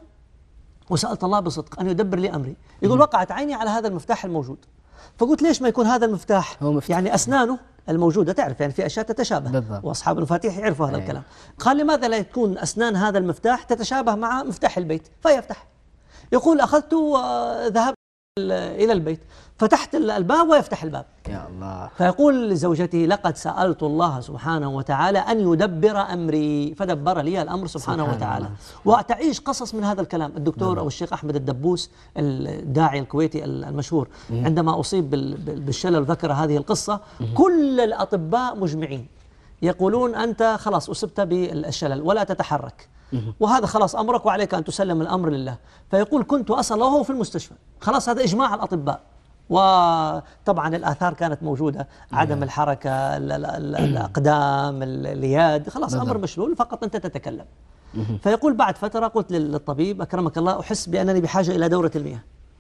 وسألت الله بصدق أن يدبر لي أمري. يقول وقعت عيني على هذا المفتاح الموجود، فقلت ليش ما يكون هذا المفتاح يعني أسنانه الموجودة، تعرف يعني في أشياء تتشابه بالضبط. وأصحاب المفاتيح يعرفوا هذا الكلام. قال لماذا لا تكون أسنان هذا المفتاح تتشابه مع مفتاح البيت فيفتح. يقول أخذت وذهبت إلى البيت، فتحت الباب ويفتح الباب. يا الله. فيقول لزوجته لقد سألت الله سبحانه وتعالى أن يدبر أمري فدبر لي الأمر سبحانه وتعالى. وتعيش قصص من هذا الكلام. الدكتور أو الشيخ أحمد الدبوس الداعي الكويتي المشهور عندما أصيب بالشلل ذكر هذه القصة. كل الأطباء مجمعين يقولون أنت خلاص أصبت بالشلل ولا تتحرك، وهذا خلاص أمرك وعليك أن تسلم الأمر لله. فيقول كنت أصل وهو في المستشفى، خلاص هذا إجماع الأطباء. وطبعا الآثار كانت موجودة، عدم الحركة، الأقدام، اليد، خلاص أمر مشلول، فقط أنت تتكلم. فيقول بعد فترة قلت للطبيب أكرمك الله أحس بأنني بحاجة إلى دورة المياه.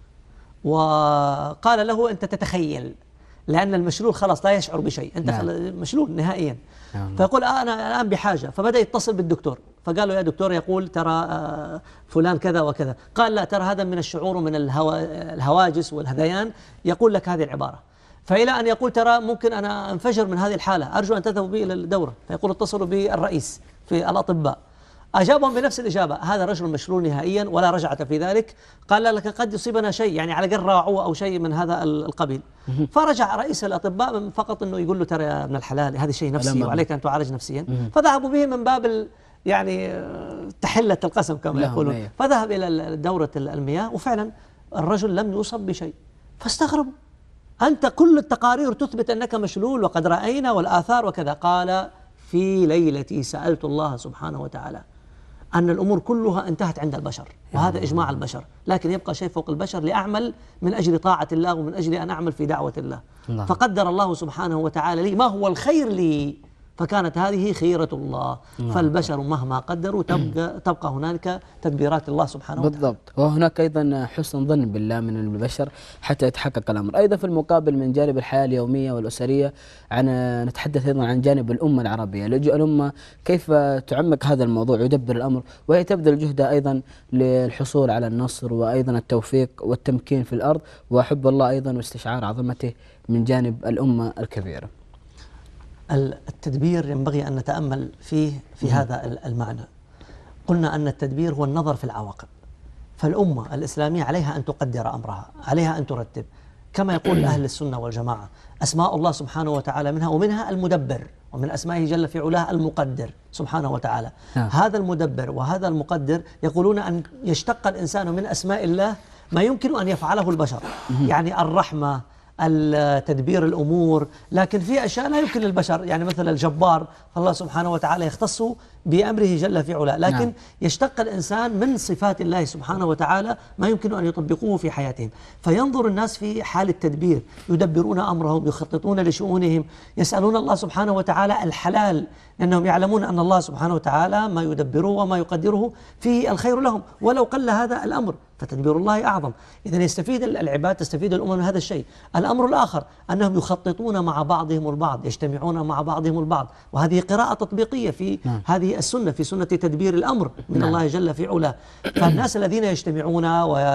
وقال له أنت تتخيل، لأن المشلول خلاص لا يشعر بشيء، أنت مشلول نهائيا. فيقول أنا الآن بحاجة. فبدأ يتصل بالدكتور، فقال له يا دكتور يقول ترى فلان كذا وكذا. قال لا، ترى هذا من الشعور ومن الهواجس والهذيان يقول لك هذه العبارة. فإلى أن يقول ترى ممكن أنا أنفجر من هذه الحالة، أرجو أن تذهبوا بي إلى الدورة. فيقول اتصلوا بالرئيس في الأطباء، أجابهم بنفس الإجابة، هذا رجل مشلول نهائيا ولا رجعة في ذلك. قال لك قد يصيبنا شيء، يعني على قل راعوه أو شيء من هذا القبيل. فرجع رئيس الأطباء فقط أنه يقول له ترى يا ابن الحلال هذا شيء نفسي وعليك أن تعالج نفسيا. فذهبوا به من باب يعني تحلة القسم كما يقولون. فذهب إلى دورة المياه، وفعلا الرجل لم يصب بشيء. فاستغربوا، أنت كل التقارير تثبت أنك مشلول وقد رأينا والآثار وكذا. قال في ليلتي سألت الله سبحانه وتعالى أن الأمور كلها انتهت عند البشر، وهذا إجماع البشر، لكن يبقى شيء فوق البشر لأعمل من أجل طاعة الله ومن أجل أن أعمل في دعوة الله. فقدر الله سبحانه وتعالى لي ما هو الخير لي، فكانت هذه خيرة الله. فالبشر مهما قدروا تبقى هنالك تدبيرات الله سبحانه وتعالى. بالضبط. وهناك أيضا حسن ظن بالله من البشر حتى يتحقق الأمر. أيضا في المقابل من جانب الحياة اليومية والأسرية، نتحدث أيضا عن جانب الأمة العربية. لجوء الأمة كيف تعمق هذا الموضوع ويدبر الأمر، وهي تبذل جهدها أيضا للحصول على النصر وأيضا التوفيق والتمكين في الأرض وحب الله أيضا واستشعار عظمته من جانب الأمة الكبيرة. التدبير ينبغي أن نتأمل فيه في هذا المعنى. قلنا أن التدبير هو النظر في العواقب، فالأمة الإسلامية عليها أن تقدر أمرها، عليها أن ترتب. كما يقول أهل السنة والجماعة أسماء الله سبحانه وتعالى ومنها المدبر، ومن أسمائه جل في علاه المقدر سبحانه وتعالى. هذا المدبر وهذا المقدر يقولون أن يشتق الإنسان من أسماء الله ما يمكن أن يفعله البشر، يعني الرحمة، تدبير الأمور، لكن في أشياء لا يمكن للبشر، يعني مثل الجبار فالله سبحانه وتعالى يختص بأمره جل في علاه، لكن يشتق الإنسان من صفات الله سبحانه وتعالى ما يمكن أن يطبقوه في حياتهم. فينظر الناس في حال التدبير، يدبرون أمرهم، يخططون لشؤونهم، يسألون الله سبحانه وتعالى الحلال، لأنهم يعلمون أن الله سبحانه وتعالى ما يدبره وما يقدره فيه الخير لهم ولو قل هذا الأمر، فتدبير الله أعظم. إذن يستفيد العباد، تستفيد الأمم من هذا الشيء. الأمر الآخر أنهم يخططون مع بعضهم البعض، يجتمعون مع بعضهم البعض، وهذه قراءة تطبيقية في هذه السنة، في سنة تدبير الأمر من الله جل في علاه. فالناس الذين يجتمعون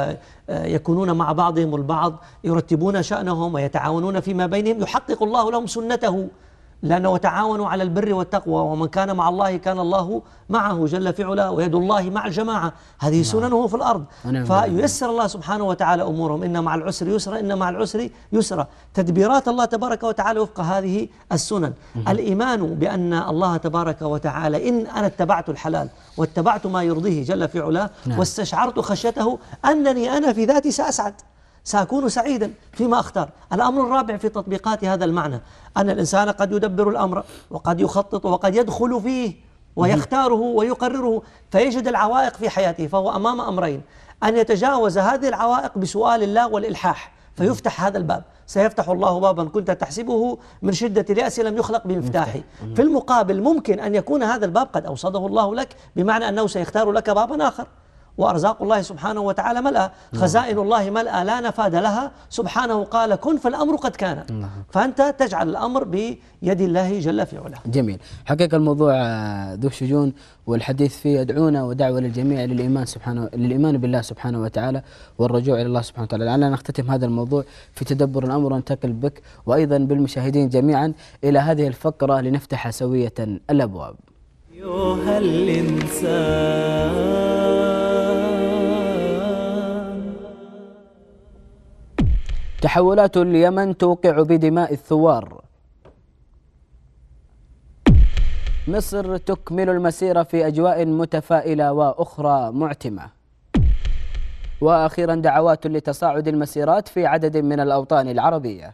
ويكونون مع بعضهم البعض يرتبون شأنهم ويتعاونون فيما بينهم، يحقق الله لهم سنته، لأنه وتعاونوا على البر والتقوى ومن كان مع الله كان الله معه جل في علاه، ويد الله مع الجماعة، هذه سننه في الأرض. فييسر الله سبحانه وتعالى أمورهم، إن مع العسر يسرا، إن مع العسر يسرا، تدبيرات الله تبارك وتعالى وفق هذه السنن. الإيمان بأن الله تبارك وتعالى إن أنا اتبعت الحلال واتبعت ما يرضيه جل في علاه واستشعرت خشيته أنني أنا في ذاتي سأسعد، سأكون سعيدا فيما أختار. الأمر الرابع في تطبيقات هذا المعنى أن الإنسان قد يدبر الأمر وقد يخطط وقد يدخل فيه ويختاره ويقرره، فيجد العوائق في حياته، فهو أمام أمرين: أن يتجاوز هذه العوائق بسؤال الله والإلحاح فيفتح هذا الباب، سيفتح الله بابا كنت تحسبه من شدة اليأس لم يخلق بمفتاحه. في المقابل ممكن أن يكون هذا الباب قد أوصده الله لك، بمعنى أنه سيختار لك بابا آخر، وأرزاق الله سبحانه وتعالى ملأى، خزائن الله ملأى لا نفاد لها، سبحانه قال كن فالأمر قد كان. فأنت تجعل الأمر بيد الله جل في علاه. جميل. حقيقة الموضوع ذو شجون، والحديث فيه يدعونا ودعوة للجميع للإيمان بالله سبحانه وتعالى والرجوع إلى الله سبحانه وتعالى. لعلنا نختتم هذا الموضوع في تدبر الأمر وننتقل بك وأيضا بالمشاهدين جميعا إلى هذه الفقرة لنفتح سوية الأبواب. أيها الإنسان. تحولات اليمن توقع بدماء الثوار. مصر تكمل المسيرة في أجواء متفائلة وأخرى معتمة. وأخيرا دعوات لتصاعد المسيرات في عدد من الأوطان العربية.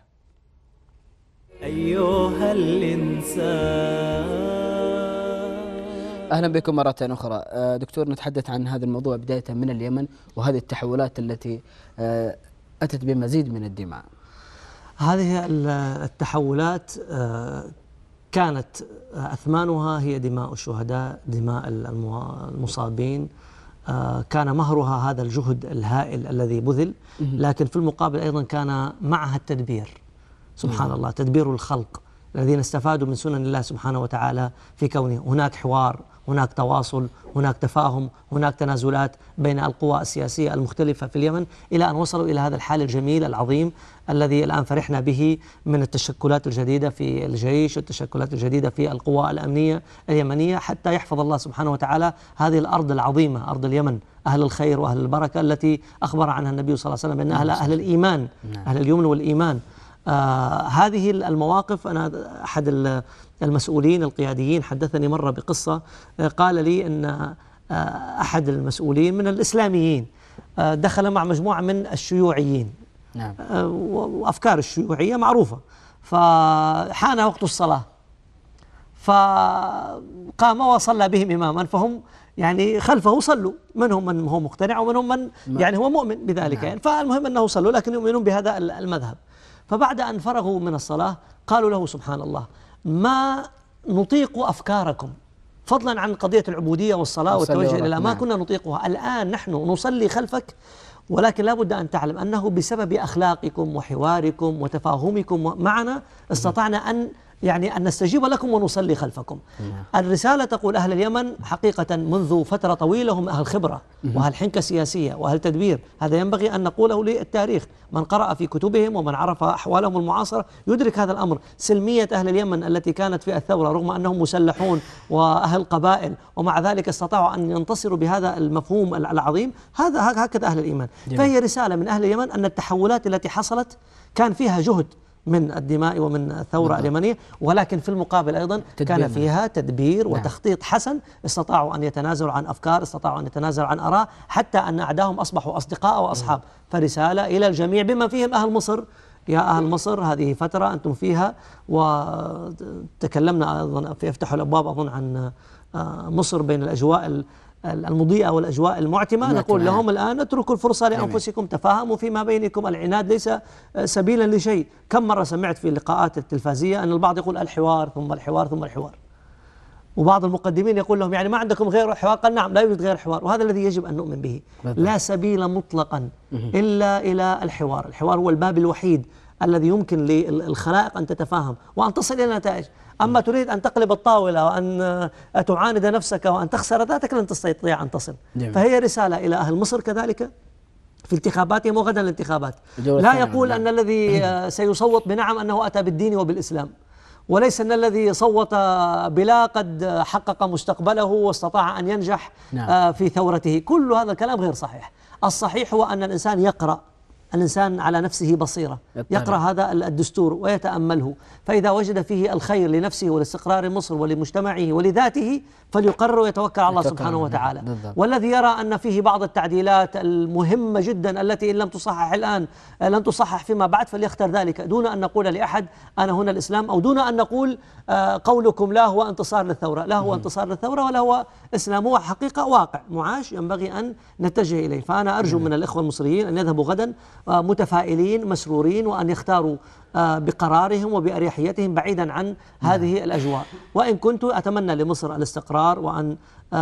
أيها الإنسان. أهلا بكم مرة أخرى. دكتور، نتحدث عن هذا الموضوع بداية من اليمن وهذه التحولات التي أتت بمزيد من الدماء. هذه التحولات كانت أثمانها هي دماء الشهداء، دماء المصابين، كان مهرها هذا الجهد الهائل الذي بذل، لكن في المقابل أيضا كان معها التدبير. سبحان الله، تدبير الخلق الذين استفادوا من سنن الله سبحانه وتعالى في كونه هناك حوار، هناك تواصل، هناك تفاهم، هناك تنازلات بين القوى السياسية المختلفة في اليمن، إلى أن وصلوا إلى هذا الحال الجميل العظيم الذي الآن فرحنا به من التشكلات الجديدة في الجيش، التشكلات الجديدة في القوى الأمنية اليمنية، حتى يحفظ الله سبحانه وتعالى هذه الأرض العظيمة، أرض اليمن، أهل الخير وأهل البركة التي أخبر عنها النبي صلى الله عليه وسلم بأن أهل الإيمان، أهل اليمن والإيمان. هذه المواقف، أنا أحد المسؤولين القياديين حدثني مرة بقصة، قال لي أن أحد المسؤولين من الإسلاميين دخل مع مجموعة من الشيوعيين، وأفكار الشيوعية معروفة، فحان وقت الصلاة فقام وصلى بهم إماما، فهم يعني خلفه صلوا، منهم من هو مقتنع ومنهم من يعني هو مؤمن بذلك يعني، فالمهم أنه صلوا لكن يؤمنون بهذا المذهب. فبعد أن فرغوا من الصلاة قالوا له سبحان الله ما نطيق أفكاركم، فضلا عن قضية العبودية والصلاة والتوجه إلى الله، ما كنا نطيقها، الآن نحن نصلي خلفك، ولكن لا بد أن تعلم أنه بسبب أخلاقكم وحواركم وتفاهمكم معنا استطعنا أن نستجيب لكم ونصلي خلفكم. الرسالة تقول أهل اليمن حقيقة منذ فترة طويلة هم أهل خبرة وأهل حنكة سياسية وأهل تدبير، هذا ينبغي أن نقوله للتاريخ، من قرأ في كتبهم ومن عرف أحوالهم المعاصرة يدرك هذا الأمر. سلمية أهل اليمن التي كانت في الثورة رغم أنهم مسلحون وأهل قبائل، ومع ذلك استطاعوا أن ينتصروا بهذا المفهوم العظيم، هكذا أهل الإيمان. فهي رسالة من أهل اليمن أن التحولات التي حصلت كان فيها جهد من الدماء ومن الثورة اليمنية، ولكن في المقابل أيضا كان فيها تدبير وتخطيط حسن، استطاعوا أن يتنازلوا عن أفكار، استطاعوا أن يتنازلوا عن آراء، حتى أن أعداءهم أصبحوا أصدقاء وأصحاب. فرسالة إلى الجميع بما فيهم أهل مصر، يا أهل مصر هذه فترة أنتم فيها، وتكلمنا أيضا في افتحوا الأبواب أظن عن مصر بين الأجواء المضيئة والأجواء المعتمة، نقول لهم الآن اتركوا الفرصة لأنفسكم، تفاهموا فيما بينكم، العناد ليس سبيلا لشيء. كم مرة سمعت في اللقاءات التلفزية أن البعض يقول الحوار ثم الحوار ثم الحوار، وبعض المقدمين يقول لهم يعني ما عندكم غير الحوار؟ قال نعم لا يوجد غير الحوار، وهذا الذي يجب أن نؤمن به. لا سبيل مطلقا إلا إلى الحوار، الحوار هو الباب الوحيد الذي يمكن للخلائق أن تتفاهم وأن تصل إلى نتائج. أما تريد أن تقلب الطاولة وأن تعاند نفسك وأن تخسر ذاتك لن تستطيع أن تصل. فهي رسالة إلى أهل مصر كذلك في انتخاباتهم وغدا الانتخابات، لا يقول أن الذي سيصوت بنعم أنه أتى بالدين وبالإسلام، وليس أن الذي صوت بلا قد حقق مستقبله واستطاع أن ينجح في ثورته. كل هذا الكلام غير صحيح. الصحيح هو أن الإنسان يقرأ، الإنسان على نفسه بصيرة، يقرأ هذا الدستور ويتأمله، فإذا وجد فيه الخير لنفسه ولاستقرار مصر ولمجتمعه ولذاته فليقرر ويتوكل على الله سبحانه وتعالى. والذي يرى أن فيه بعض التعديلات المهمة جدا التي إن لم تصحح الآن لن تصحح فيما بعد فليختر ذلك، دون أن نقول لأحد أنا هنا الإسلام، أو دون أن نقول قولكم لا هو انتصار للثورة، لا هو انتصار للثورة ولا هو إسلام، هو حقيقة واقع معاش ينبغي أن نتجه إليه. فأنا أرجو من الإخوة المصريين أن يذهبوا غدا متفائلين مسرورين، وأن يختاروا بقرارهم وبأريحيتهم بعيدا عن هذه الأجواء. وإن كنت أتمنى لمصر الاستقرار، وأن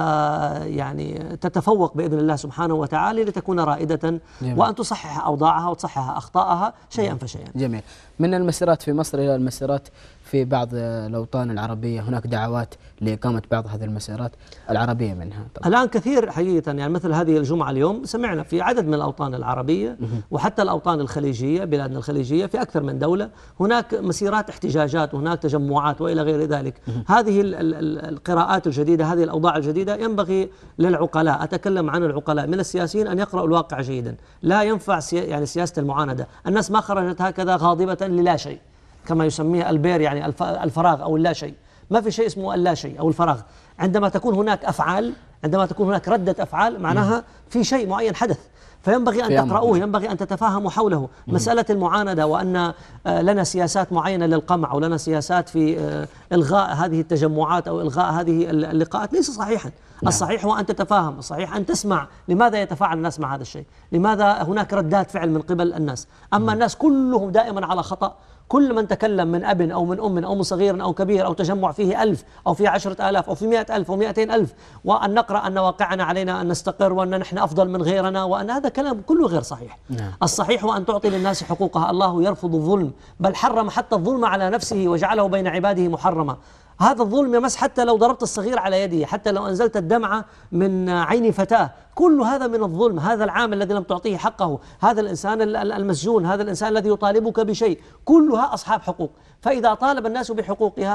يعني تتفوق بإذن الله سبحانه وتعالى لتكون رائدة، وأن تصحح أوضاعها وتصحح أخطاءها شيئا فشيئا. جميل. من المسيرات في مصر إلى المسيرات في بعض الأوطان العربية، هناك دعوات لإقامة بعض هذه المسيرات العربية منها طبعا. الآن كثير حقيقة، يعني مثل هذه الجمعة اليوم سمعنا في عدد من الأوطان العربية وحتى الأوطان الخليجية، بلادنا الخليجية في أكثر من دولة هناك مسيرات احتجاجات وهناك تجمعات وإلى غير ذلك. هذه القراءات الجديدة، هذه الأوضاع الجديدة، ينبغي للعقلاء، أتكلم عن العقلاء من السياسيين، أن يقرأوا الواقع جيدا. لا ينفع يعني سياسة المعاندة. الناس ما خرجت هكذا غاضبة للا شيء كما يسميه البير، يعني الفراغ أو اللا شيء. ما في شيء اسمه اللا شيء أو الفراغ. عندما تكون هناك أفعال، عندما تكون هناك ردة أفعال، معناها في شيء معين حدث، فينبغي أن تقرؤوه، ينبغي أن تتفاهموا حوله. مسألة المعاندة وأن لنا سياسات معينة للقمع، ولنا سياسات في إلغاء هذه التجمعات أو إلغاء هذه اللقاءات ليس صحيحا. الصحيح هو أن تتفاهم، الصحيح أن تسمع لماذا يتفاعل الناس مع هذا الشيء، لماذا هناك ردات فعل من قبل الناس. أما الناس كلهم دائما على خطأ، كل من تكلم من أب أو من أم أو من صغير أو كبير أو تجمع فيه 1000 أو فيه 10,000 أو فيه 100,000 أو 200,000، وأن نقرأ أن واقعنا علينا أن نستقر وأن نحن أفضل من غيرنا، وأن هذا كلام كله غير صحيح. الصحيح هو أن تعطي للناس حقوقها. الله يرفض الظلم، بل حرم حتى الظلم على نفسه وجعله بين عباده محرما. هذا الظلم يمس حتى لو ضربت الصغير على يده، حتى لو أنزلت الدمعة من عين فتاة، كل هذا من الظلم. هذا العامل الذي لم تعطيه حقه، هذا الإنسان المسجون، هذا الإنسان الذي يطالبك بشيء، كلها أصحاب حقوق. فإذا طالب الناس بحقوقها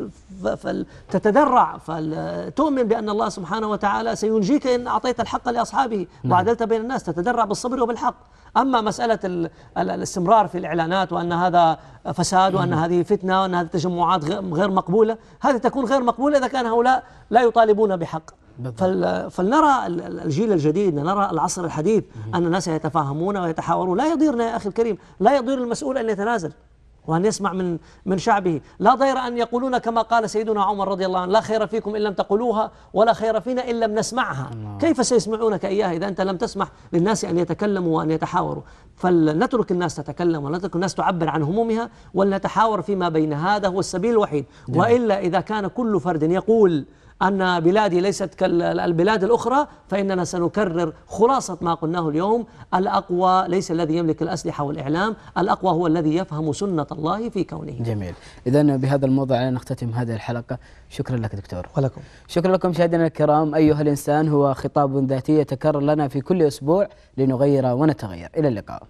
فلتتدرع، فلتؤمن بأن الله سبحانه وتعالى سينجيك إن أعطيت الحق لأصحابه وعدلت بين الناس، تتدرع بالصبر وبالحق. أما مسألة الاستمرار في الإعلانات وأن هذا فساد وأن هذه فتنة وأن هذه تجمعات غير مقبولة، هذه تكون غير مقبولة إذا كان هؤلاء لا يطالبون بحق. فلنرى الجيل الجديد، نرى العصر الحديث، أن الناس يتفاهمون ويتحاورون. لا يضيرنا يا أخي الكريم، لا يضير المسؤول أن يتنازل وأن يسمع من شعبه. لا ضير أن يقولون كما قال سيدنا عمر رضي الله عنه: لا خير فيكم إن لم تقولوها ولا خير فينا إن لم نسمعها. كيف سيسمعونك إياها إذا أنت لم تسمح للناس أن يتكلموا وأن يتحاوروا؟ فلنترك الناس تتكلم ونترك الناس تعبر عن همومها، ولنتحاور فيما بين. هذا هو السبيل الوحيد. وإلا إذا كان كل فرد يقول أن بلادي ليست كالبلاد الأخرى، فإننا سنكرر خلاصة ما قلناه اليوم: الأقوى ليس الذي يملك الأسلحة والإعلام، الأقوى هو الذي يفهم سنة الله في كونه. جميل. إذن بهذا الموضوع نختتم هذه الحلقة. شكرا لك دكتور. ولكم. شكرا لكم مشاهدينا الكرام. أيها الإنسان هو خطاب ذاتي يتكرر لنا في كل أسبوع لنغير ونتغير. إلى اللقاء.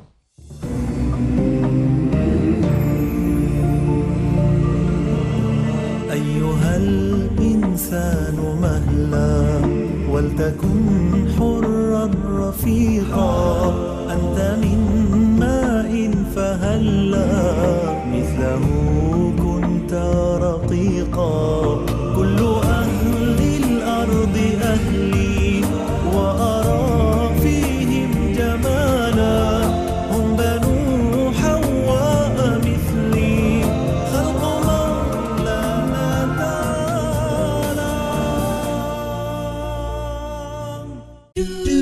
أيها الإنسان مهلا ولتكن حرا رفيقا، أنت من ماء فهلا مثله كنت رقيقا. كل أهل الأرض أهلي وأرى فيهم جمالا، هم بنو حواء مثلي، خلق مولانا تعالى.